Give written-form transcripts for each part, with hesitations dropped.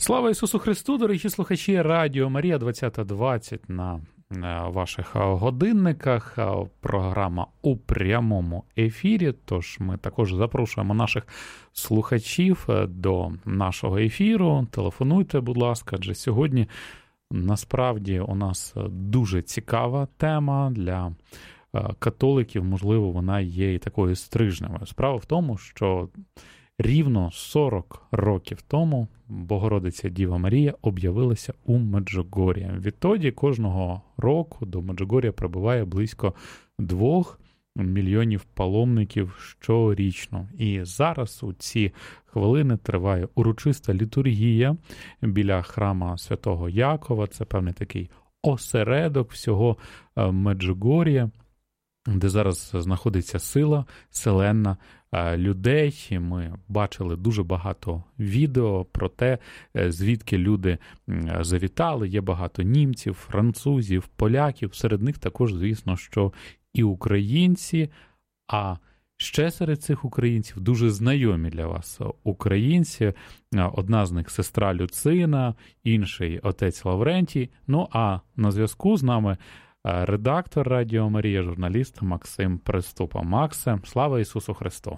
Слава Ісусу Христу, дорогі слухачі Радіо Марія, 20:20 на ваших годинниках. Програма у прямому ефірі, тож ми також запрошуємо наших слухачів до нашого ефіру. Телефонуйте, будь ласка, адже сьогодні насправді у нас дуже цікава тема для католиків, можливо, вона є і такою стрижневою. Справа в тому, що рівно 40 років тому Богородиця Діва Марія об'явилася у Меджугор'ї. Відтоді кожного року до Меджугор'я прибуває близько 2 мільйонів паломників щорічно. І зараз у ці хвилини триває урочиста літургія біля храма Святого Якова. Це певний такий осередок всього Меджугор'я, де зараз знаходиться сила селенна людей. Ми бачили дуже багато відео про те, звідки люди завітали. Є багато німців, французів, поляків. Серед них також, звісно, що і українці. А ще серед цих українців дуже знайомі для вас українці. Одна з них сестра Люцина, інший отець Лаврентій. Ну а на зв'язку з нами редактор Радіо Марія, журналіст Максим Приступа. Максе, слава Ісусу Христу!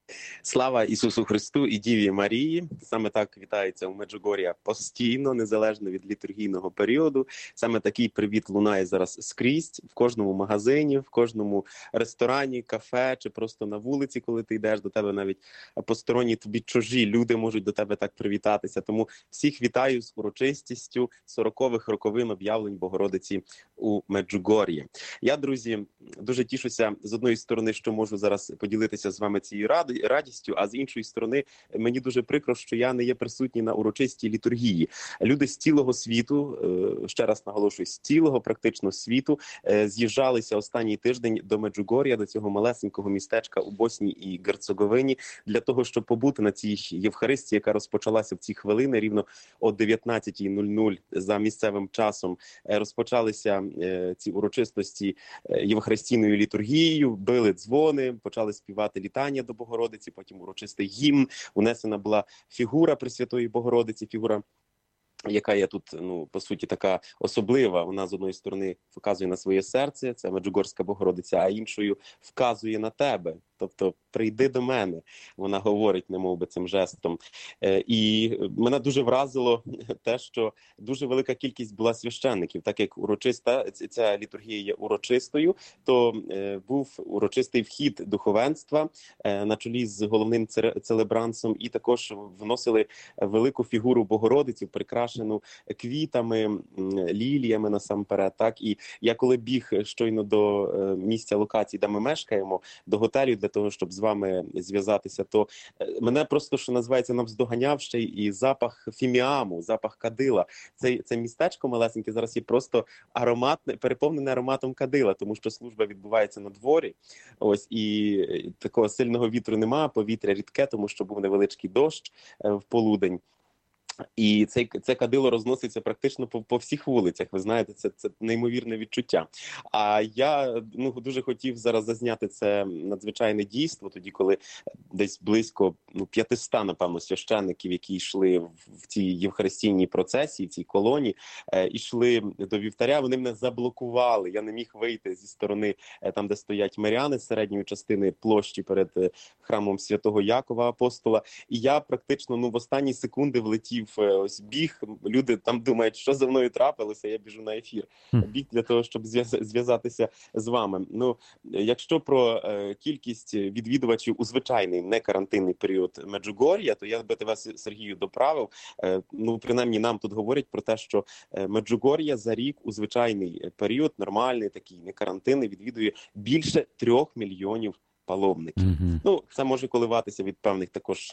Слава Ісусу Христу і Діві Марії. Саме так вітається у Меджугор'я постійно, незалежно від літургійного періоду. Саме такий привіт лунає зараз скрізь, в кожному магазині, в кожному ресторані, кафе чи просто на вулиці, коли ти йдеш, до тебе навіть посторонні, тобі чужі люди можуть до тебе так привітатися. Тому всіх вітаю з урочистістю 40-х роковин об'явлень Богородиці у Меджугор'ї. Я, друзі, дуже тішуся з одної сторони, що можу зараз поділитися з вами цією радістю, а з іншої сторони, мені дуже прикро, що я не є присутній на урочистій літургії. Люди з цілого світу, ще раз наголошую, з цілого практично світу, з'їжджалися останній тиждень до Меджугор'я, до цього малесенького містечка у Боснії і Герцеговині, для того, щоб побути на цій Євхаристії, яка розпочалася в ці хвилини, рівно о 19:00 за місцевим часом. Розпочалися ці урочистості євхаристійною літургією, били дзвони, почали співати літання до Богородиці, потім урочистий гімн, унесена була фігура Пресвятої Богородиці, фігура, яка є тут, по суті, така особлива. Вона з одної сторони вказує на своє серце, це Меджугорська Богородиця, а іншою вказує на тебе. Тобто, прийди до мене, вона говорить, немов би цим жестом. І мене дуже вразило те, що дуже велика кількість була священників. Так як урочиста, ця літургія є урочистою, то був урочистий вхід духовенства на чолі з головним целебрансом, і також вносили велику фігуру Богородиці, прикрашену квітами, ліліями насамперед. Так? І я коли біг щойно до місця локації, де ми мешкаємо, до готелю, для того, щоб з вами зв'язатися, то мене просто, що називається, навздоганяв ще і запах фіміаму, запах кадила. Це містечко малесеньке зараз є просто ароматне, переповнене ароматом кадила, тому що служба відбувається на дворі. Ось, і такого сильного вітру немає, повітря рідке, тому що був невеличкий дощ в полудень. І це кадило розноситься практично по всіх вулицях. Ви знаєте, це неймовірне відчуття. А я дуже хотів зараз зазняти це надзвичайне дійство, тоді, коли десь близько 500, напевно, священників, які йшли в цій євхаристійній процесії, в цій колоні, йшли до вівтаря, вони мене заблокували. Я не міг вийти зі сторони, там, де стоять миряни, з середньої частини площі перед храмом Святого Якова Апостола. І я практично в останні секунди влетів, ось біг, люди там думають, що за мною трапилося, я біжу на ефір. Біг для того, щоб зв'язатися з вами. Якщо про кількість відвідувачів у звичайний, не карантинний період Меджугор'я, то я би вас, Сергію, доправив. Принаймні нам тут говорять про те, що Меджугор'я за рік у звичайний період, нормальний такий, не карантинний, відвідує більше 3 мільйонів паломників. Це може коливатися від певних також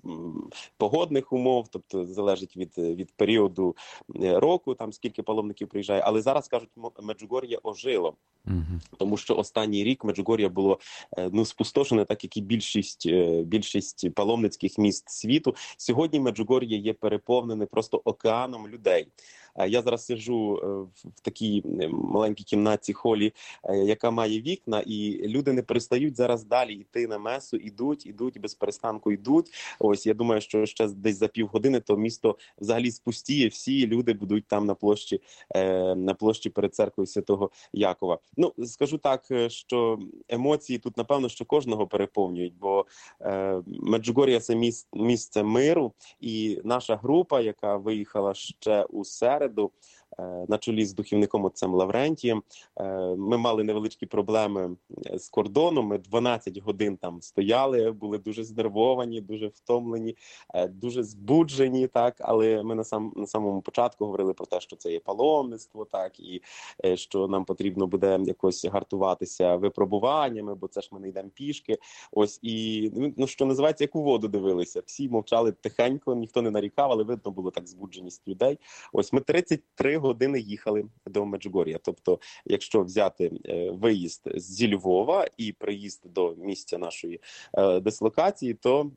погодних умов, тобто залежить від періоду року, там скільки паломників приїжджає. Але зараз, кажуть, Меджугор'я ожило. Тому що останній рік Меджугор'я було спустошене, так як і більшість паломницьких міст світу. Сьогодні Меджугор'я є переповнене просто океаном людей. Я зараз сиджу в такій маленькій кімнатці, холі, яка має вікна, і люди не перестають зараз далі йти на месу, ідуть, без перестанку йдуть. Ось, я думаю, що ще десь за півгодини то місто взагалі спустіє, всі люди будуть там на площі перед церквою Святого Якова. Ну, скажу так, що емоції тут, напевно, що кожного переповнюють, бо Меджугор'я – це місце миру, і наша група, яка виїхала ще у середу, на чолі з духівником отцем Лаврентієм, ми мали невеличкі проблеми з кордоном, ми 12 годин там стояли, були дуже знервовані, дуже втомлені, дуже збуджені, так, але ми на самому початку говорили про те, що це є паломництво, так, і що нам потрібно буде якось гартуватися випробуваннями, бо це ж ми не йдемо пішки, ось, і, ну, що називається, як у воду дивилися, всі мовчали тихенько, ніхто не нарікав, але видно було так збудженість людей. Ось, ми 33 години їхали до Меджугор'я. Тобто, якщо взяти виїзд зі Львова і приїзд до місця нашої дислокації, то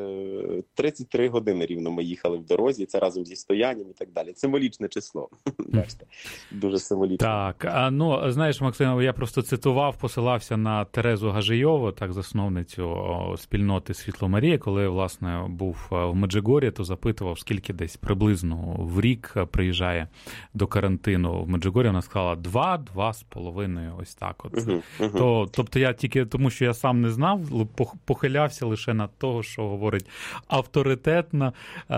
33 години рівно ми їхали в дорозі, це разом зі стоянням і так далі. Символічне число. Бачите, дуже символічне. Так, ну, знаєш, Максим, я просто посилався на Терезу Гажийову, так, засновницю спільноти Світло Марія, коли, власне, був в Меджугор'ї, то запитував, скільки десь приблизно в рік приїжджає до карантину в Меджугор'ї. Вона сказала 2-2,5, ось так от. Тобто я тільки, тому що я сам не знав, похилявся лише на того, що говорить авторитетна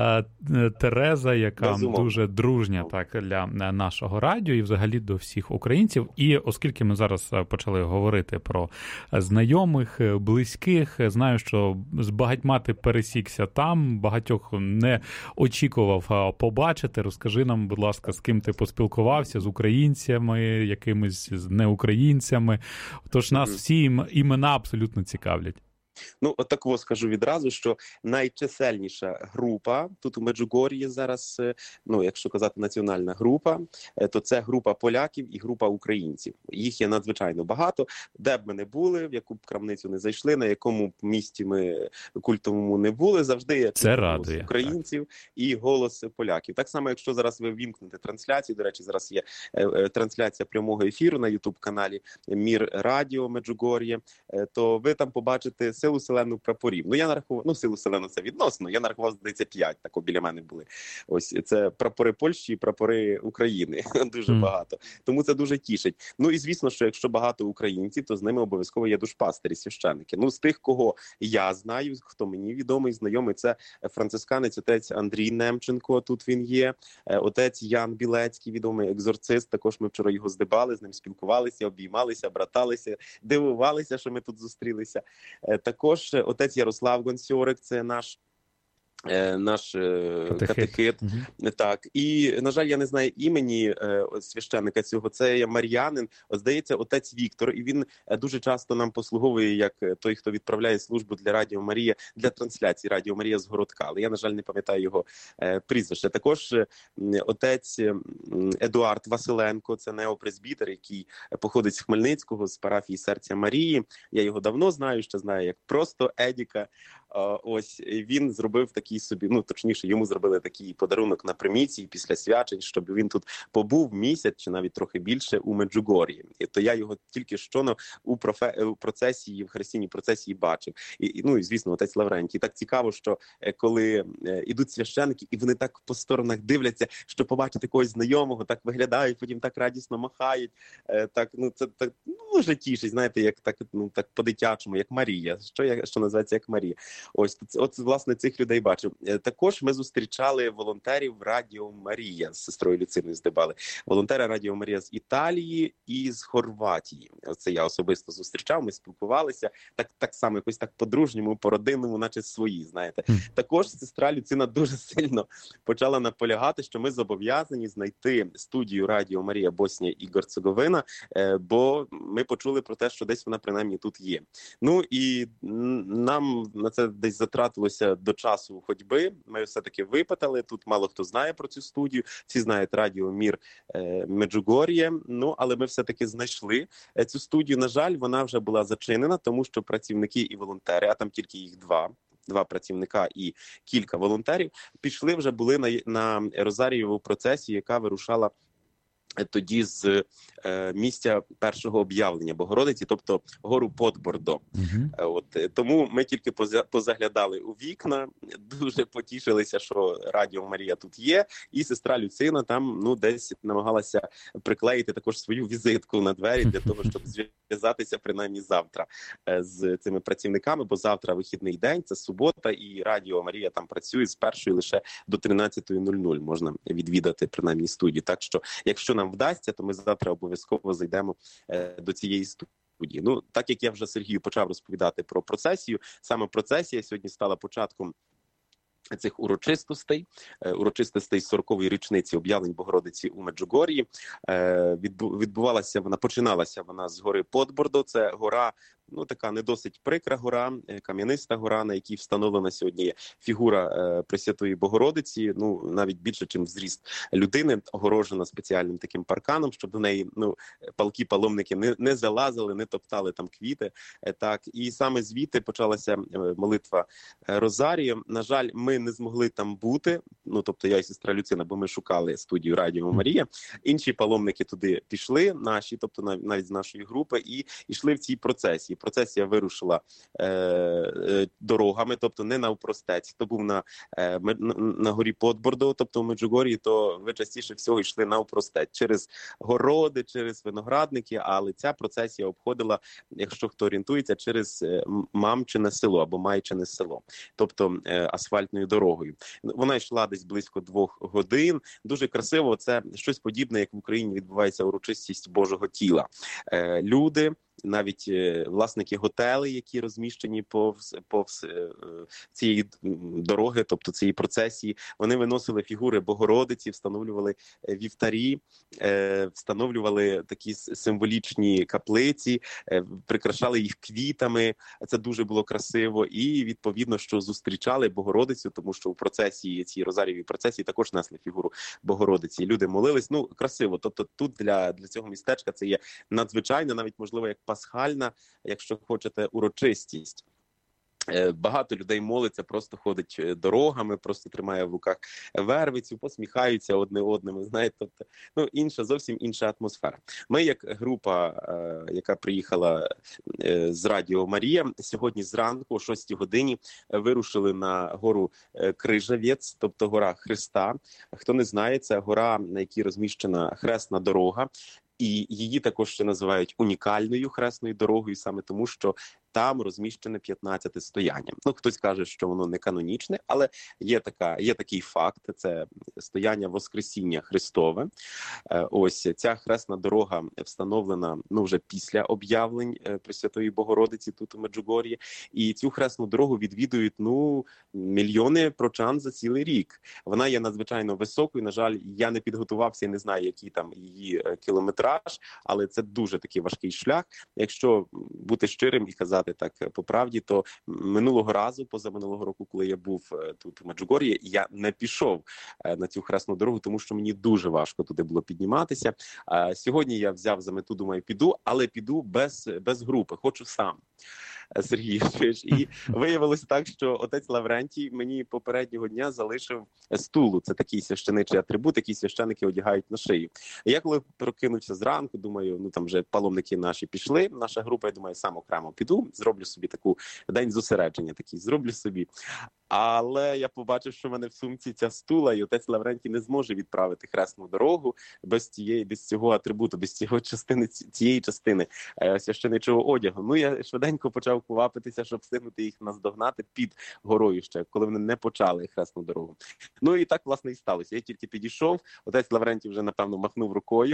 Тереза, яка дуже дружня, так, для нашого радіо і взагалі до всіх українців. І оскільки ми зараз почали говорити про знайомих, близьких, знаю, що з багатьма ти пересікся там, багатьох не очікував побачити. Розкажи нам, будь ласка, з ким ти поспілкувався, з українцями, якимись з неукраїнцями. Тож нас всі імена абсолютно цікавлять. Ну, от такого скажу відразу, що найчисельніша група тут у Меджугор'ї зараз, ну, якщо казати національна група, то це група поляків і група українців. Їх є надзвичайно багато. Де б ми не були, в яку б крамницю не зайшли, на якому б місті ми культовому не були, завжди є голос українців і голос поляків. Так само, якщо зараз ви ввімкнете трансляцію, до речі, зараз є трансляція прямого ефіру на YouTube-каналі Мір Радіо Меджугор'я, то ви там побачите силу селену прапорів. Ну, я нарахував, ну, силу селену це відносно, я нарахував, здається, 5, тако біля мене були. Ось, це прапори Польщі і прапори України. Дуже багато. Тому це дуже тішить. Ну, і звісно, що якщо багато українців, то з ними обов'язково є душпастері, священники. Ну, з тих, кого я знаю, хто мені відомий, знайомий, це францисканець отець Андрій Немченко, тут він є, отець Ян Білецький, відомий екзорцист, також ми вчора його здибали, з ним спілкувалися, обіймалися, браталися, дивувалися, що ми тут зустрілися. Також отець Ярослав Гонсьорик, це наш катехит. Так. І, на жаль, я не знаю імені священника цього, це є мар'янин, здається, отець Віктор, і він дуже часто нам послуговує як той, хто відправляє службу для Радіо Марія, для трансляції Радіо Марія з Городка, але я, на жаль, не пам'ятаю його прізвище. Також отець Едуард Василенко, це неопресбітер, який походить з Хмельницького, з парафії Серця Марії. Я його давно знаю, ще знаю як просто Едіка. Ось, він зробив такий собі, ну, точніше, йому зробили такий подарунок на приміції після свячень, щоб він тут побув місяць чи навіть трохи більше у Меджугор'ї. І то я його тільки що у процесії, в хрестійній процесії бачив. Ну, і, звісно, отець Лаврентій. Так цікаво, що коли ідуть священики, і вони так по сторонах дивляться, що побачити когось знайомого, так виглядають, потім так радісно махають. Так, ну, це так, ну, дуже тішить, знаєте, як так, ну, так по-дитячому, як Марія, що називається як Марія. Ось, от, власне, цих людей бачив. Також ми зустрічали волонтерів Радіо Марія з сестрою Люциною здибали. Волонтери Радіо Марія з Італії і з Хорватії. Оце я особисто зустрічав, ми спілкувалися. Так само, якось так по-дружньому, по-родинному, наче свої, знаєте. Також сестра Люцина дуже сильно почала наполягати, що ми зобов'язані знайти студію Радіо Марія Боснія і Герцеговина, бо ми почули про те, що десь вона принаймні тут є. Ну і нам на це десь затратилося до часу ходьби. Ми все-таки випитали. Тут мало хто знає про цю студію. Всі знають Радіо Мір Меджугор'я. Ну, але ми все-таки знайшли цю студію. На жаль, вона вже була зачинена, тому що працівники і волонтери, а там тільки їх 2, два працівника і кілька волонтерів, пішли вже були на Розарієву процесію, яка вирушала тоді з місця першого об'явлення Богородиці, тобто гору Подбордо. Тому ми тільки позаглядали у вікна, дуже потішилися, що Радіо Марія тут є, і сестра Люцина там десь намагалася приклеїти також свою візитку на двері для того, щоб зв'язатися принаймні завтра з цими працівниками, бо завтра вихідний день, це субота, і Радіо Марія там працює з 1 лише до 13:00 можна відвідати принаймні студію. Так що, якщо нам вдасться, то ми завтра обов'язково зайдемо до цієї студії. Так як я вже Сергію почав розповідати про процесію, саме процесія сьогодні стала початком цих урочистостей 40-ї річниці об'явлень Богородиці у Меджугор'ї. Починалася вона з гори Подбордо, це гора, така не досить прикра гора, кам'яниста гора, на якій встановлена сьогодні є фігура Пресвятої Богородиці, навіть більше, ніж зріст людини, огорожена спеціальним таким парканом, щоб до неї палкі паломники не залазили, не топтали там квіти. І саме звідти почалася молитва Розарії. На жаль, ми не змогли там бути, тобто я і сестра Люцина, бо ми шукали студію Радіо Марія. Інші паломники туди пішли, наші, тобто навіть з нашої групи, і йшли в цій процесії. Процесія вирушила дорогами, тобто не навпростець. Хто був на горі Подбордо, тобто в Меджугор'ї, то ви частіше всього йшли навпростець. Через городи, через виноградники, але ця процесія обходила, якщо хто орієнтується, через Мамчине село або Майчине село, тобто асфальтною дорогою. Вона йшла десь близько 2 годин. Дуже красиво, це щось подібне, як в Україні відбувається урочистість Божого тіла. Люди, навіть власники готелей, які розміщені повз цієї дороги, тобто цієї процесії, вони виносили фігури Богородиці, встановлювали вівтарі, встановлювали такі символічні каплиці, прикрашали їх квітами. Це дуже було красиво. І, відповідно, що зустрічали Богородицю, тому що у процесії, цій Розарієвій процесії також несли фігуру Богородиці. Люди молились. Красиво. Тобто тут для цього містечка це є надзвичайно, навіть, можливо, як пасхальна, якщо хочете, урочистість. Багато людей молиться, просто ходить дорогами, просто тримає в руках вервицю, посміхаються одне одному, знаєте, тобто, зовсім інша атмосфера. Ми, як група, яка приїхала з Радіо Марія, сьогодні зранку о 6 годині вирушили на гору Крижавець, тобто гора Христа. Хто не знає, це гора, на якій розміщена хресна дорога. І її також ще називають унікальною хресною дорогою, саме тому, що там розміщене 15-те стояння. Хтось каже, що воно не канонічне, але є такий факт. Це стояння Воскресіння Христове. Ось ця хресна дорога встановлена вже після об'явлень Пресвятої Богородиці тут у Меджугор'ї. І цю хресну дорогу відвідують мільйони прочан за цілий рік. Вона є надзвичайно високою. На жаль, я не підготувався і не знаю, який там її кілометраж, але це дуже такий важкий шлях. Якщо бути щирим і казати так по правді, то позаминулого року, коли я був тут у Меджугор'ї, я не пішов на цю хресну дорогу, тому що мені дуже важко туди було підніматися. Сьогодні я взяв за мету, думаю, піду, але піду без групи, хочу сам. Сергій, і виявилося так, що отець Лаврентій мені попереднього дня залишив стулу. Це такий священичий атрибут, який священики одягають на шию. І я коли прокинувся зранку, думаю, там вже паломники наші пішли, наша група, я думаю, сам окремо піду, зроблю собі таку день зосередження, зроблю собі. Але я побачив, що в мене в сумці ця стула, і отець Лаврентій не зможе відправити хресну дорогу без цього атрибуту, без цієї частини священичого одягу. Я швиденько почав квапитися, щоб встигнути їх наздогнати під горою ще, коли вони не почали хресну дорогу. І так, власне, і сталося. Я тільки підійшов, отець Лаврентій вже, напевно, махнув рукою,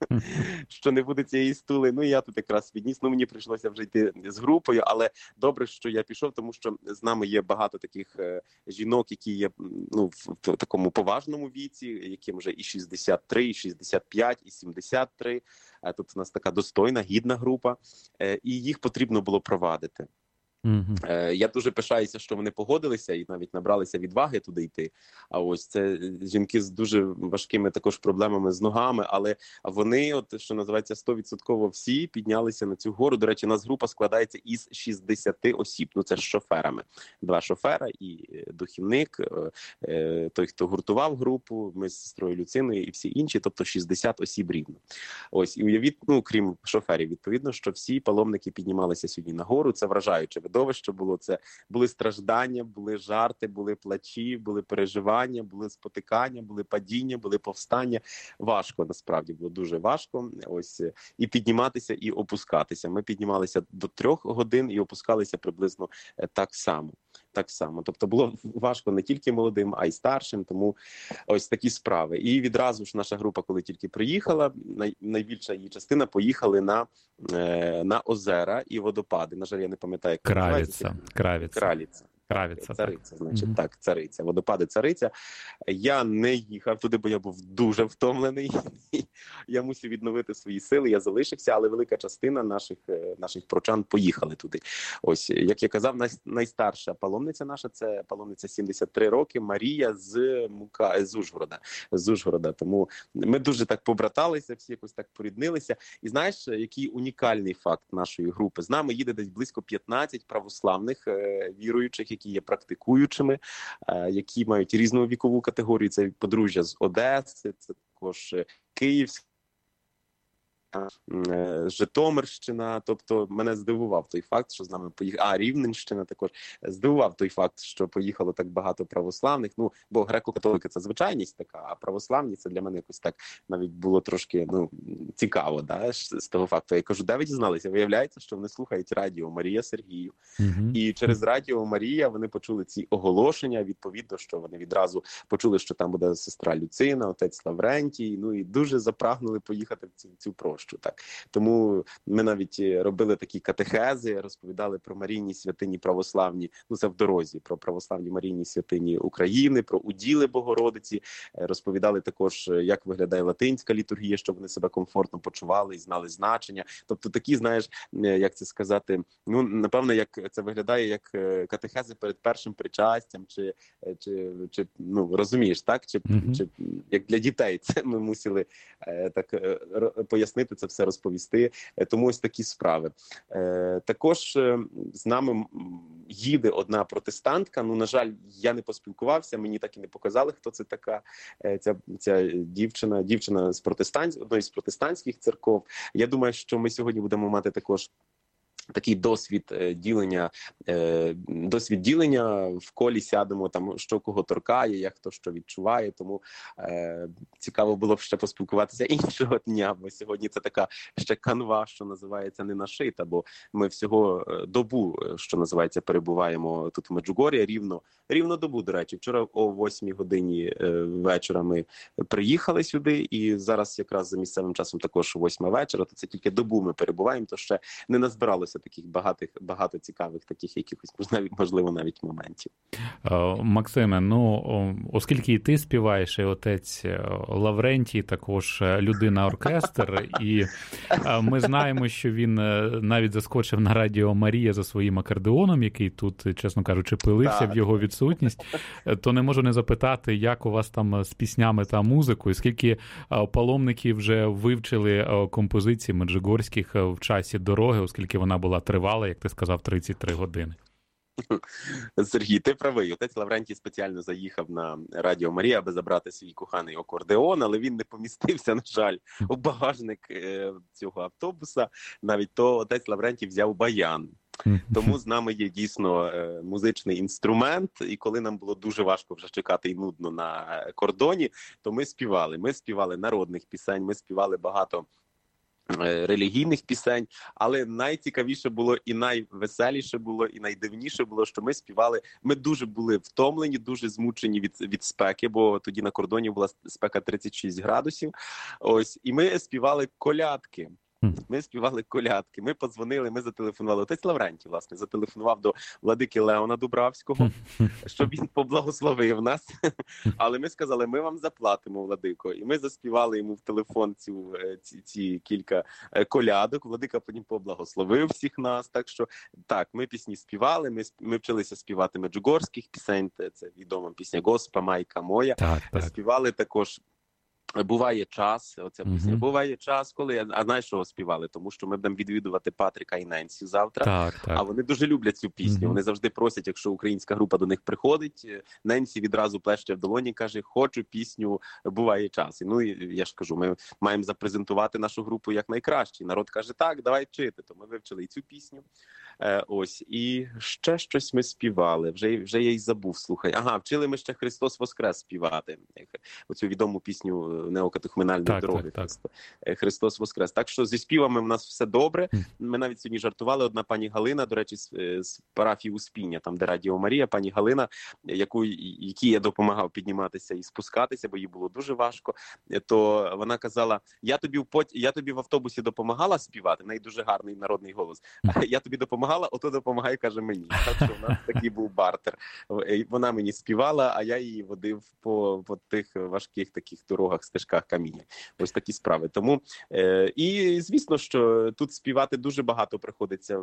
що не буде цієї стули. Я тут якраз відніс. Мені прийшлося вже йти з групою, але добре, що я пішов, тому що з нами є багато таких жінок, які є в такому поважному віці, яким вже і 63, і 65, і 73. Тут у нас така достойна, гідна група, і їх потрібно було провадити. Я дуже пишаюся, що вони погодилися і навіть набралися відваги туди йти. А ось це жінки з дуже важкими також проблемами з ногами, але вони, от що називається, 100% всі піднялися на цю гору. До речі, у нас група складається із 60 осіб. Ну це з шоферами. 2 шофера і духівник, той, хто гуртував групу, ми з сестрою Люциною і всі інші, тобто 60 осіб рівно. Ось, і уявіть, ну крім шоферів, відповідно, що всі паломники піднімалися сьогодні на гору. Це вражаюче видовище було. Це були страждання, були жарти, були плачі, були переживання, були спотикання, були падіння, були повстання. Важко, насправді, було дуже важко. Ось, і підніматися, і опускатися. Ми піднімалися до 3 годин і опускалися приблизно так само. Так само. Тобто було важко не тільки молодим, а й старшим, тому ось такі справи. І відразу ж наша група, коли тільки приїхала, найбільша її частина поїхали на озера і водопади. На жаль, я не пам'ятаю, як Кравіця. Цариця, значить, так, Цариця. Водопади Цариця. Я не їхав туди, бо я був дуже втомлений. Я мусив відновити свої сили, я залишився, але велика частина наших прочан поїхали туди. Ось, як я казав, найстарша паломниця наша, це паломниця 73 роки, Марія з Ужгорода. Тому ми дуже так побраталися, всі якось так поріднилися. І знаєш, який унікальний факт нашої групи? З нами їде десь близько 15 православних віруючих, які є практикуючими, які мають різну вікову категорію. Це подружжя з Одеси, це також Київська, Житомирщина. Тобто мене здивував той факт, що з нами поїхали. Рівненщина також. Здивував той факт, що поїхало так багато православних. Ну, бо греко-католики – це звичайність така, а православні – це для мене якось так навіть було трошки, цікаво, да, з того факту. Я кажу, де ви дізналися? Виявляється, що вони слухають радіо Марія Сергію. І через радіо Марія вони почули ці оголошення, відповідно, що вони відразу почули, що там буде сестра Люцина, отець Лаврентій, і дуже запрагнули поїхати в цю прощу. Так. Тому ми навіть робили такі катехези, розповідали про Марійні святині православні, це в дорозі, про православні Марійні святині України, про уділи Богородиці, розповідали також, як виглядає латинська літургія, щоб вони себе комфортно почували і знали значення. Тобто такі, знаєш, як це сказати, напевно, як це виглядає як катехези перед першим причастям, чи розумієш, так? Чи як для дітей це ми мусили так пояснити, це все розповісти. Тому ось такі справи. Також з нами їде одна протестантка. На жаль, я не поспілкувався, мені так і не показали, хто це така. Ця дівчина з одної з протестантських церков. Я думаю, що ми сьогодні будемо мати також такий досвід ділення, в колі сядемо, там, що кого торкає, як хто що відчуває, тому цікаво було б ще поспілкуватися іншого дня, бо сьогодні це така ще канва, що називається, не нашита, бо ми всього добу, що називається, перебуваємо тут в Меджугорі, рівно добу, до речі. Вчора о 8 годині вечора ми приїхали сюди, і зараз якраз за місцевим часом також 8 вечора, то це тільки добу ми перебуваємо, то ще не назбиралося таких багато цікавих, таких якихось, можливо, навіть моментів. Максиме, оскільки і ти співаєш, і отець Лаврентій також людина-оркестр, і ми знаємо, що він навіть заскочив на радіо Марія за своїм акордеоном, який тут, чесно кажучи, пилився в його відсутність, то не можу не запитати, як у вас там з піснями та музикою, скільки паломників вже вивчили композиції меджугорських в часі дороги, оскільки вона була тривала, як ти сказав, 33 години. Сергій, ти правий. Отець Лаврентій спеціально заїхав на радіо Марія, аби забрати свій коханий акордеон, але він не помістився, на жаль, у багажник цього автобуса. Навіть то отець Лаврентій взяв баян. Тому з нами є дійсно музичний інструмент, і коли нам було дуже важко вже чекати і нудно на кордоні, то ми співали. Ми співали народних пісень, ми співали багато релігійних пісень, але найцікавіше було і найвеселіше було, і найдивніше було, що ми співали, ми дуже були втомлені, дуже змучені від спеки, бо тоді на кордоні була спека 36 градусів, ось, і ми співали колядки. Ми співали колядки, ми подзвонили, ми зателефонували. Отець Лаврентій, власне, зателефонував до владики Леона Дубравського, щоб він поблагословив нас. Але ми сказали, ми вам заплатимо, владико. І ми заспівали йому в телефон ці кілька колядок. Владика потім поблагословив всіх нас. Так що, так, ми пісні співали, ми вчилися співати меджугорських пісень, це відома пісня «Госпа, майка моя». Так. Співали також «Буває час», оця пісня. «Буває час», коли, а знаєш, що співали? Тому що ми будемо відвідувати Патріка і Ненсі завтра, Так. а вони дуже люблять цю пісню. Вони завжди просять, якщо українська група до них приходить, Ненсі відразу плеще в долоні і каже, хочу пісню «Буває час». І, ну, і я ж кажу, ми маємо запрезентувати нашу групу як найкраще. Народ каже, так, давай вчити. То ми вивчили і цю пісню. Ось, і ще щось ми співали, вже я й забув, слухай. Ага, вчили ми ще «Христос Воскрес» співати, оцю відому пісню неокатехуменальної дороги. Так. «Христос Воскрес». Так що зі співами в нас все добре. Ми навіть сьогодні жартували, одна пані Галина, до речі, з парафії Успіння, там де Радіо Марія, пані Галина, якій я допомагав підніматися і спускатися, бо їй було дуже важко, то вона казала, я тобі в автобусі допомагала співати, в неї дуже гарний народний голос, я тобі допомагала, ото допомагай, каже мені. Так що в нас такий був бартер. Вона мені співала, а я її водив по тих важких таких дорогах, стежках каміння. Ось такі справи. Тому, і звісно, що тут співати дуже багато приходиться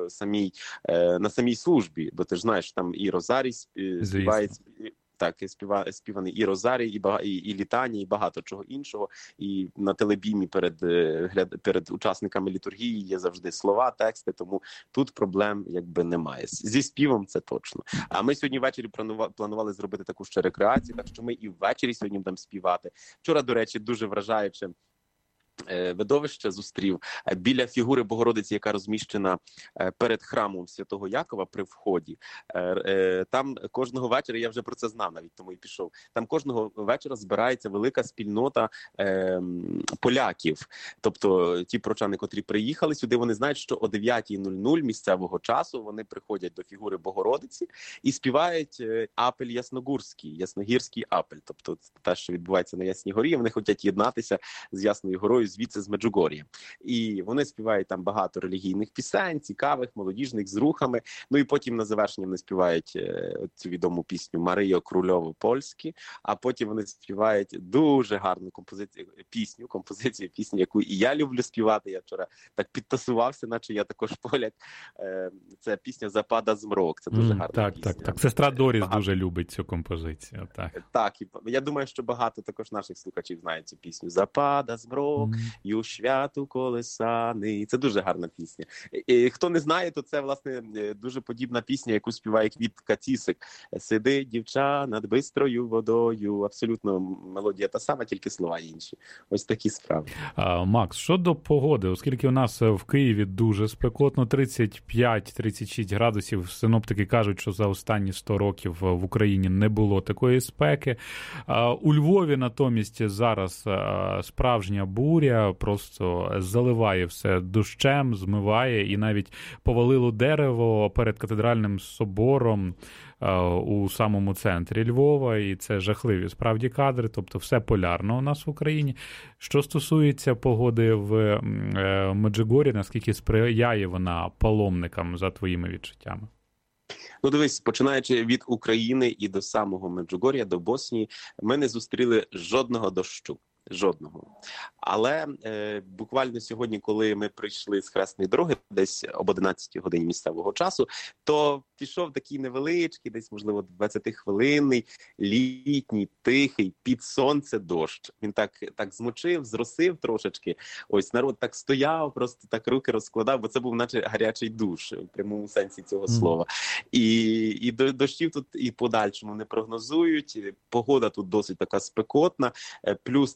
на самій службі, бо ти ж знаєш, там і Розарій співається, так, співаний і Розарій, і літання, і багато чого іншого. І на телебімі перед учасниками літургії є завжди слова, тексти, тому тут проблем якби немає. Зі співом це точно. А ми сьогодні ввечері планували зробити таку ще рекреацію, так що ми і ввечері сьогодні будемо співати. Вчора, до речі, дуже вражаюче видовище зустрів біля фігури Богородиці, яка розміщена перед храмом Святого Якова при вході. Там кожного вечора, я вже про це знав навіть, тому і пішов, там кожного вечора збирається велика спільнота поляків. Тобто ті прочани, котрі приїхали сюди, вони знають, що о 9:00 місцевого часу вони приходять до фігури Богородиці і співають апель ясногірський апель. Тобто те, що відбувається на Ясній горі, вони хочуть єднатися з Ясною горою, звідси з Меджугор'я. І вони співають там багато релігійних пісень, цікавих, молодіжних, з рухами. Ну і потім на завершення вони співають цю відому пісню «Маріо Крульово Польські», а потім вони співають дуже гарну композицію пісні, яку і я люблю співати. Я вчора так підтасувався, наче я також поляк. Це пісня «Запада змрок». Це дуже гарна пісня. Так. Сестра Доріс дуже любить цю композицію. Так, і я думаю, що багато також наших слухачів знають цю пісню «Запада змрок, ю святу колесаний». Це дуже гарна пісня. І хто не знає, то це, власне, дуже подібна пісня, яку співає Квітка Цісик. «Сиди, дівча, над бистрою водою». Абсолютно мелодія та сама, тільки слова інші. Ось такі справи. Макс, щодо погоди, оскільки у нас в Києві дуже спекотно, 35-36 градусів, синоптики кажуть, що за останні 100 років в Україні не було такої спеки. У Львові натомість зараз справжня буря, просто заливає все дощем, змиває, і навіть повалило дерево перед катедральним собором у самому центрі Львова, і це жахливі справді кадри, тобто все полярно у нас в Україні. Що стосується погоди в Меджугорі, наскільки сприяє вона паломникам за твоїми відчуттями? Ну, дивись, починаючи від України і до самого Меджугор'я, до Боснії, ми не зустріли жодного дощу. Жодного. Але буквально сьогодні, коли ми прийшли з Хресної дороги, десь об 11 годині місцевого часу, то пішов такий невеличкий, десь, можливо, 20-хвилинний, літній, тихий, під сонце дощ. Він так змочив, зросив трошечки. Ось народ так стояв, просто так руки розкладав, бо це був наче гарячий душ, в прямому сенсі цього слова. І дощів тут і подальшому не прогнозують. Погода тут досить така спекотна, плюс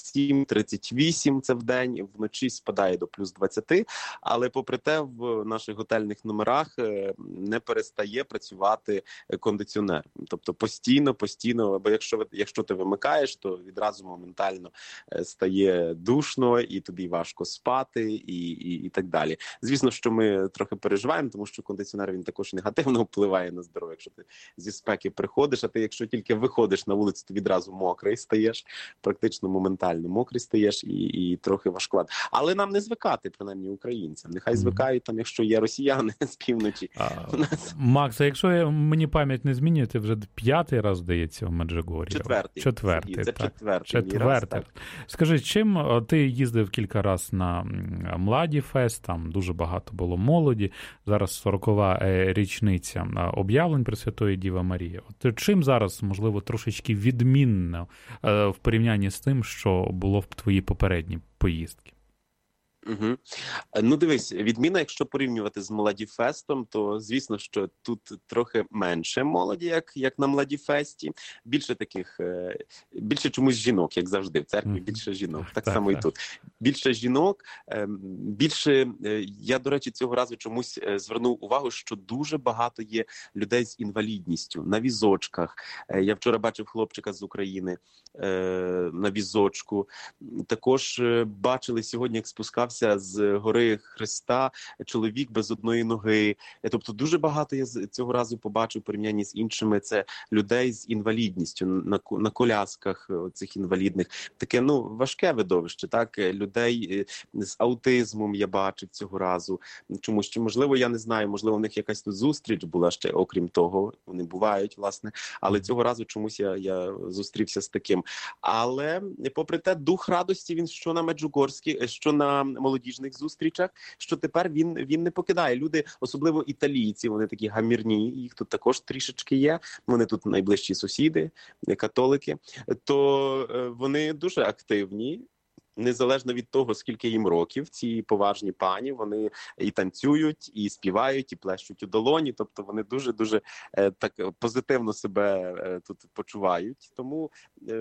37-38 це в день, вночі спадає до плюс 20, але попри те в наших готельних номерах не перестає працювати кондиціонер. Тобто постійно, бо якщо ти вимикаєш, то відразу моментально стає душно і тобі важко спати і так далі. Звісно, що ми трохи переживаємо, тому що кондиціонер він також негативно впливає на здоров'я. Якщо ти зі спеки приходиш, а ти якщо тільки виходиш на вулицю, ти відразу мокрий стаєш, практично моментально мокрий стаєш і трохи важкувато. Але нам не звикати, принаймні українцям. Нехай звикають там, якщо є росіяни з півночі. Макс, а якщо мені пам'ять не змінює, ти вже 5-й раз, здається, в Меджугор'ї. Четвертий. Це так. Четвертий. Скажи, чим ти їздив кілька разів на Младі Фест, там дуже багато було молоді, зараз 40-ва річниця об'явлень Пресвятої Діви Марії. От чим зараз, можливо, трошечки відмінно в порівнянні з тим, що було в твої попередні поїздки? Угу. Ну, дивись, відміна, якщо порівнювати з Младіфестом, то, звісно, що тут трохи менше молоді, як на Младіфесті. Більше чомусь жінок, як завжди. В церкві більше жінок. Так само і тут. Більше жінок, я, до речі, цього разу чомусь звернув увагу, що дуже багато є людей з інвалідністю на візочках. Я вчора бачив хлопчика з України на візочку. Також бачили сьогодні, як спускався з гори Христа чоловік без одної ноги. Тобто дуже багато я цього разу побачив в порівнянні з іншими. Це людей з інвалідністю на колясках цих інвалідних. Таке, важке видовище, так? Людей з аутизмом я бачив цього разу. Чомусь, можливо, я не знаю, можливо, у них якась тут зустріч була ще, окрім того. Вони бувають, власне. Але цього разу чомусь я зустрівся з таким. Але, попри те, дух радості він що на Меджугорській, що на молодіжних зустрічах, що тепер він не покидає. Люди, особливо італійці, вони такі гамірні, їх тут також трішечки є, вони тут найближчі сусіди, католики, то вони дуже активні, незалежно від того, скільки їм років, ці поважні пані, вони і танцюють, і співають, і плещуть у долоні, тобто вони дуже-дуже так позитивно себе тут почувають. Тому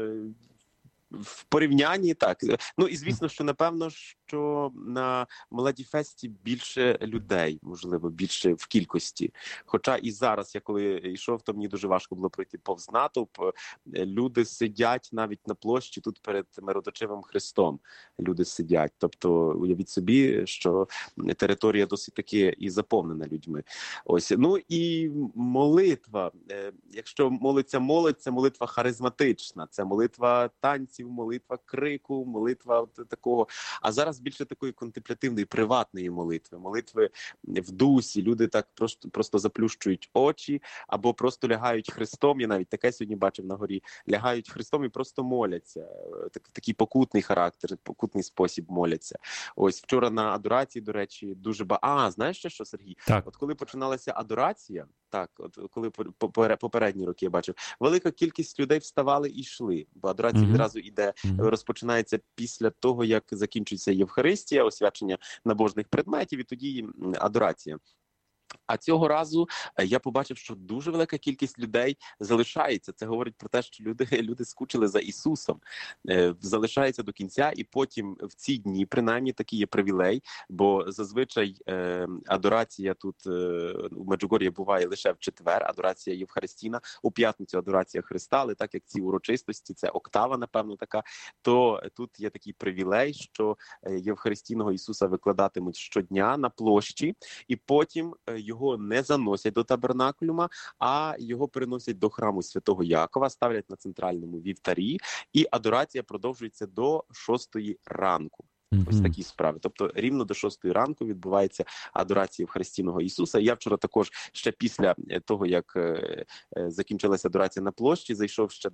в порівнянні так. І звісно, що напевно, що на Младіфесті більше людей, можливо, більше в кількості. Хоча і зараз, я коли йшов, то мені дуже важко було пройти повз натовп. Люди сидять навіть на площі тут перед Мироточивим Христом. Люди сидять. Тобто, уявіть собі, що територія досить таки і заповнена людьми. Ось. І молитва. Якщо молиться молодь, це молитва харизматична, це молитва танців, молитва крику, молитва такого. А зараз більше такої контемплятивної, приватної молитви в дусі. Люди так просто заплющують очі або просто лягають хрестом. Я навіть таке сьогодні бачив на горі. Лягають хрестом і просто моляться. Такий покутний характер, покутний спосіб моляться. Ось вчора на адорації, до речі, дуже багато. Знаєш що, Сергій? Так. От коли починалася адорація, коли попередні роки я бачив, велика кількість людей вставали і йшли, бо адорація відразу розпочинається після того, як закінчується Євхаристія, освячення набожних предметів, і тоді адорація. А цього разу я побачив, що дуже велика кількість людей залишається. Це говорить про те, що люди скучили за Ісусом, залишаються до кінця, і потім в ці дні, принаймні, такий є привілей, бо зазвичай адорація тут у Меджугор'ї буває лише в четвер, адорація Євхаристійна, у п'ятницю адорація Христа, але так як ці урочистості, це октава, напевно, така, то тут є такий привілей, що Євхаристійного Ісуса викладатимуть щодня на площі, і потім його не заносять до табернаклюма, а його переносять до храму Святого Якова, ставлять на центральному вівтарі, і адорація продовжується до 6 ранку. Ось такі справи. Тобто рівно до 6 ранку відбувається адорація Євхаристійного Ісуса. Я вчора також ще після того, як закінчилася адорація на площі, зайшов ще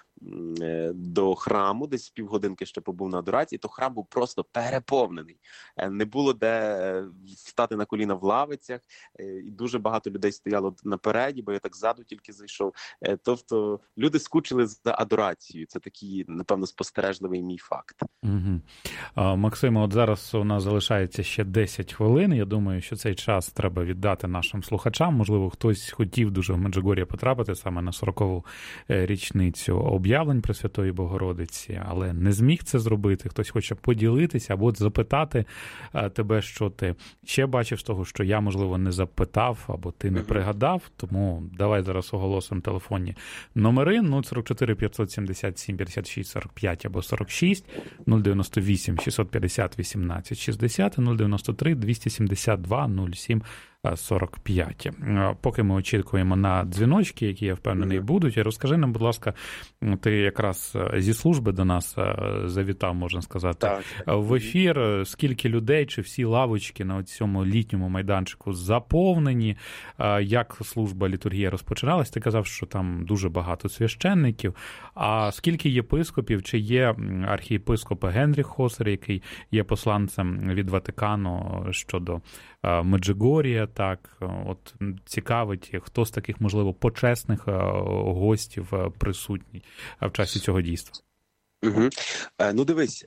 до храму, десь півгодинки ще побув на адорації, то храм був просто переповнений. Не було де стати на коліна в лавицях, і дуже багато людей стояло напереді, бо я так ззаду тільки зайшов. Тобто люди скучили за адорацією. Це такий, напевно, спостережливий мій факт. Максиме, от зараз у нас залишається ще 10 хвилин. Я думаю, що цей час треба віддати нашим слухачам. Можливо, хтось хотів дуже в Меджугор'я потрапити саме на 40-ву річницю об'явлень Пресвятої Богородиці, але не зміг це зробити. Хтось хоче поділитися або запитати тебе, що ти ще бачив з того, що я, можливо, не запитав або ти не пригадав. Тому давай зараз оголосимо телефонні номери 044 577 56 45 або 46, 098 650 18 60, 093 272 07 45. Поки ми очікуємо на дзвіночки, які, я впевнений, будуть, розкажи нам, будь ласка, ти якраз зі служби до нас завітав, можна сказати, в ефір. Скільки людей, чи всі лавочки на цьому літньому майданчику заповнені? Як служба літургія розпочиналась? Ти казав, що там дуже багато священників. А скільки єпископів? Чи є архієпископ Генріх Хосер, який є посланцем від Ватикану щодо Меджугор'я, так, от цікавить, хто з таких, можливо, почесних гостів присутній в часі цього дійства? Угу. Ну, дивись,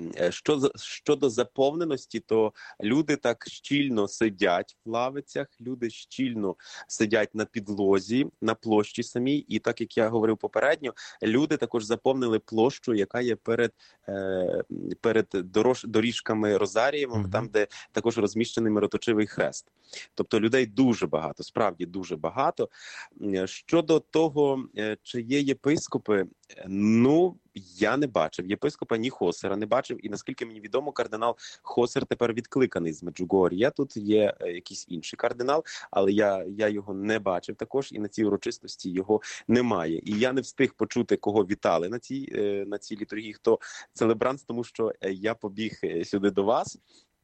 щодо заповненості, то люди так щільно сидять в лавицях, люди щільно сидять на підлозі, на площі самій, і так, як я говорив попередньо, люди також заповнили площу, яка є перед доріжками Розарієвими, там, де також розміщений мироточивий хрест. Тобто людей дуже багато, справді дуже багато. Щодо того, чи є єпископи, ну, я не бачив єпископа, ні Хосера не бачив, і наскільки мені відомо, кардинал Хосер тепер відкликаний з Меджугор'я. Тут є якийсь інший кардинал, але я його не бачив також, і на цій урочистості його немає. І я не встиг почути, кого вітали на цій літургії, хто целебрант, тому що я побіг сюди до вас.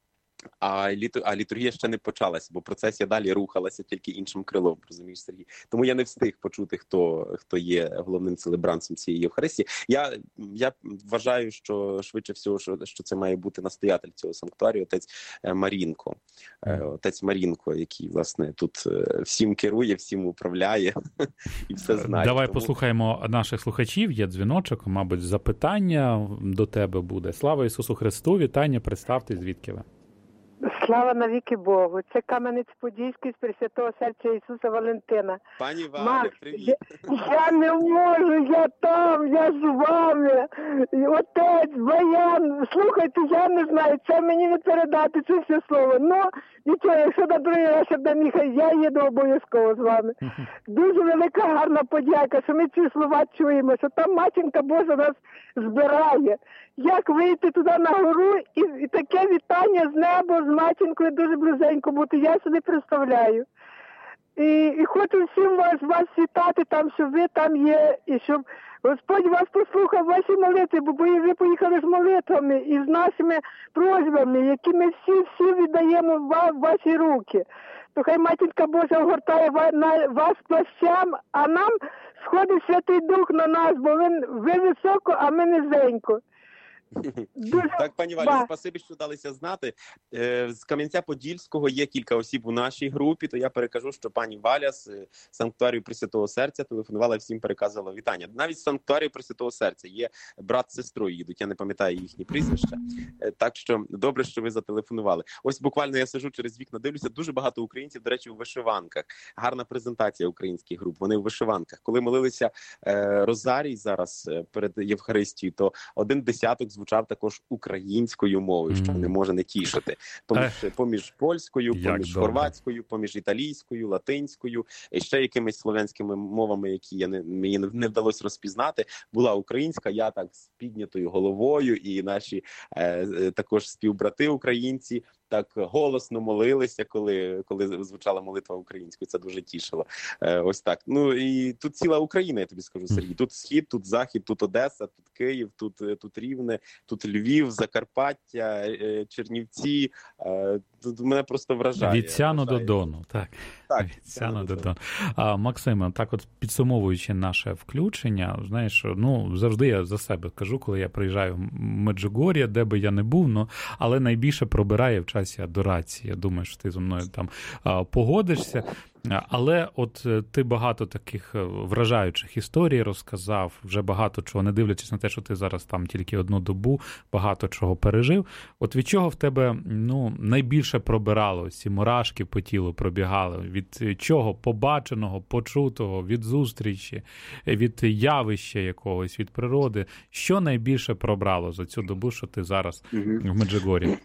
А літургія ще не почалася, бо процесія далі рухалася тільки іншим крилом, розумієш, Сергій? Тому я не встиг почути, хто є головним целебрантом цієї Євхаристії. Я вважаю, що швидше всього, що це має бути настоятель цього санктуарію, отець Марінко. Отець Марінко, який, власне, тут всім керує, всім управляє і все знає. Давай послухаємо наших слухачів, є дзвіночок, мабуть, запитання до тебе буде. Слава Ісусу Христу, вітання, представте, звідки ви? Слава навіки Богу. Це Кам'янець-Подільський з Пресвятого Серця Ісуса Валентина. Пані Валя, привіт. Я не можу, я там, я з вами. Отець, Баян, слухайте, я не знаю, це мені не передати, це все слово. Ну, нічого, якщо на другий раз я міхай, я їду обов'язково з вами. Дуже велика гарна подяка, що ми ці слова чуємо, що там Матінка Божа нас збирає. Як вийти туди на гору і таке вітання з неба, з Матінкою дуже близенько бути, я собі представляю. І хочу всім вас вітати там, що ви там є, і щоб Господь вас послухав ваші молитви, бо ви поїхали з молитвами і з нашими просьбами, які ми всі віддаємо в ваші руки. То хай Матінка Божа огортає вас плащам, а нам сходить Святий Дух на нас, бо ви високо, а ми низенько. Так, пані Валі, спасибі, що далися знати. З Кам'янця-Подільського є кілька осіб у нашій групі, то я перекажу, що пані Валя з Санктуарію Пресвятого Серця телефонувала, всім переказувала вітання. Навіть з Санктуарію Пресвятого Серця є брат з сестрою їдуть, я не пам'ятаю їхні прізвища. Так що добре, що ви зателефонували. Ось буквально я сижу через вікна, дивлюся, дуже багато українців, до речі, у вишиванках. Гарна презентація українських груп, вони у вишиванках. Коли молилися Розарій зараз перед Євхаристією, то один десяток звучав також українською мовою, що не може не тішити. Поміж польською, поміж хорватською, поміж італійською, латинською, і ще якимись слов'янськими мовами, які мені не вдалося розпізнати, була українська. Я так з піднятою головою, і наші також співбрати українці так голосно молилися, коли звучала молитва українською. Це дуже тішило. Ось так. Ну і тут ціла Україна, я тобі скажу, Сергій. Тут Схід, тут Захід, тут Одеса, тут Київ, тут Рівне, тут Львів, Закарпаття, Чернівці. Тут мене просто вражає. Від Сяну до Дону. Так. Від Сяну до Дону. Максиме, так от підсумовуючи наше включення, знаєш, ну завжди я за себе кажу, коли я приїжджаю в Меджугор'я, де би я не був, але найбільше пробирає в часі адорації. Я думаю, що ти зі мною там погодишся. Але от ти багато таких вражаючих історій розказав, вже багато чого, не дивлячись на те, що ти зараз там тільки одну добу, багато чого пережив. От від чого в тебе найбільше пробирало, ці мурашки по тілу пробігали? Від чого? Побаченого, почутого, від зустрічі, від явища якогось, від природи? Що найбільше пробрало за цю добу, що ти зараз в Меджугор'ї?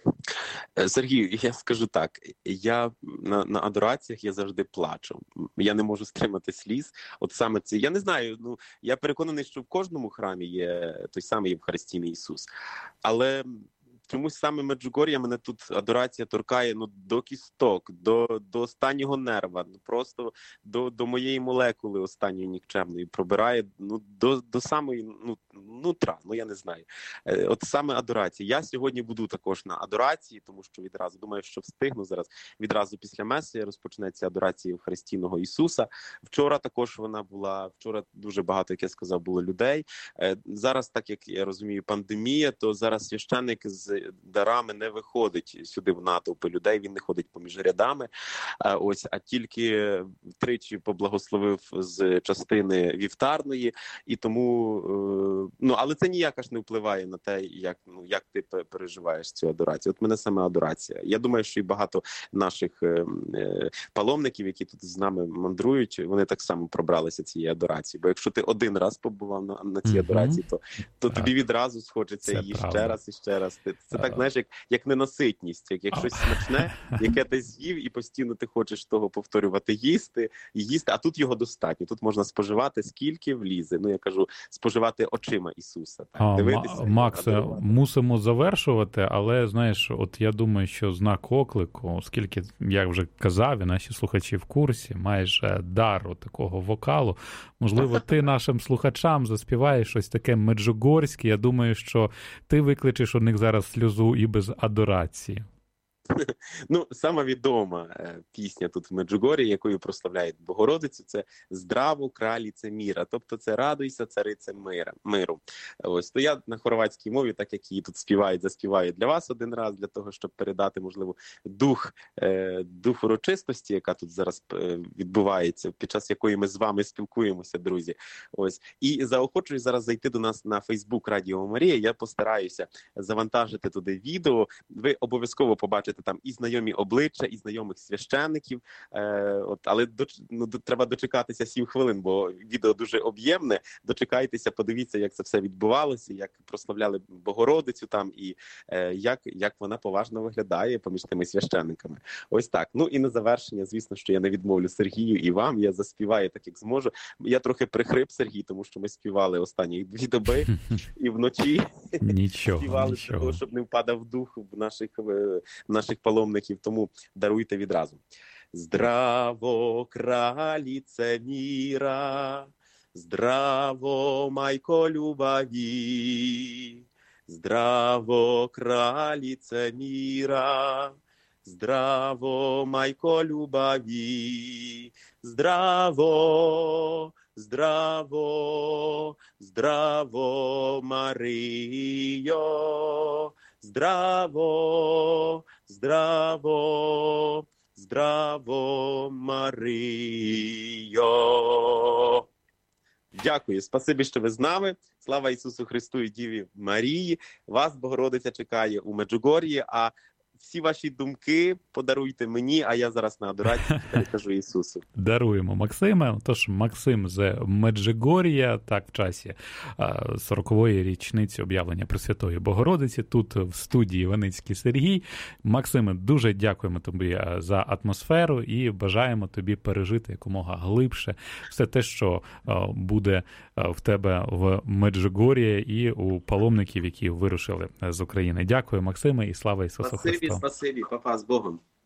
Сергій, я скажу так, я на адораціях я завжди плачу. Я не можу стримати сліз. От саме це, я не знаю, я переконаний, що в кожному храмі є той самий Євхаристійний Ісус. Але чомусь саме Меджугор'я мене тут адорація торкає до кісток, до останнього нерва, просто до моєї молекули останньої нікчемної пробирає, до самої нутра, я не знаю. От саме адорація. Я сьогодні буду також на адорації, тому що відразу, думаю, що встигну зараз, відразу після меси розпочнеться адорація Євхаристійного Ісуса. Вчора також вона була, вчора дуже багато, як я сказав, було людей. Зараз, так як я розумію, пандемія, то зараз священник з дарами не виходить сюди в натовпи людей, він не ходить поміж рядами, а тільки тричі поблагословив з частини вівтарної, і тому, але це ніяк аж не впливає на те, як ти переживаєш цю адорацію. От мене саме адорація. Я думаю, що і багато наших паломників, які тут з нами мандрують, вони так само пробралися цієї адорації. Бо якщо ти один раз побував на цій адорації, то тобі відразу схочеться її ще раз і ще раз. Це так, знаєш, як ненаситність, як щось смачне, яке ти з'їв, і постійно ти хочеш того повторювати, їсти, а тут його достатньо. Тут можна споживати скільки влізе. Я кажу, споживати очима Ісуса. Так, дивитися. Максе, мусимо завершувати, але, знаєш, от я думаю, що знак оклику, оскільки, як вже казав, і наші слухачі в курсі, маєш дар такого вокалу, можливо, ти нашим слухачам заспіваєш щось таке меджугорське. Я думаю, що ти викличеш у них зараз сльозу і без адорації. Сама відома пісня тут в Меджугорі, якою прославляють Богородицю, це «Здраво, краліце міра», тобто це «Радуйся, царице миру». Ось, то я на хорватській мові, так як її тут співають, заспіваю для вас один раз, для того, щоб передати, можливо, дух урочистості, яка тут зараз відбувається, під час якої ми з вами спілкуємося, друзі. Ось. І заохочую зараз зайти до нас на Фейсбук Радіо Марія. Я постараюся завантажити туди відео. Ви обов'язково побачите там і знайомі обличчя, і знайомих священників, але треба дочекатися 7 хвилин, бо відео дуже об'ємне. Дочекайтеся, подивіться, як це все відбувалося, як прославляли Богородицю там, і як вона поважно виглядає поміж тими священниками. Ось так. І на завершення, звісно, що я не відмовлю Сергію і вам, я заспіваю так, як зможу. Я трохи прихрип, Сергій, тому що ми співали останні 2 доби, і вночі співали для того, щоб не впадав дух в наших паломників, тому даруйте відразу. Здраво, краліце міра, здраво, майко любові, здраво, краліце міра, здраво, майко любові, здраво, здраво, здраво, Маріо, здраво, здраво, здраво, Маріо. Дякую, спасибі, що ви з нами. Слава Ісусу Христу і Діві Марії. Вас Богородиця чекає у Меджугор'ї, а всі ваші думки подаруйте мені, а я зараз на адорації перекажу Ісусу. Даруємо Максиме. Тож Максим з Меджугор'я, так, в часі 40-ї річниці об'явлення Пресвятої Богородиці, тут в студії Ваницький Сергій. Максиме, дуже дякуємо тобі за атмосферу і бажаємо тобі пережити якомога глибше все те, що буде в тебе в Меджугор'ї і у паломників, які вирушили з України. Дякую, Максиме, і слава Ісусу Христу. Спасибі, папа, з Богом.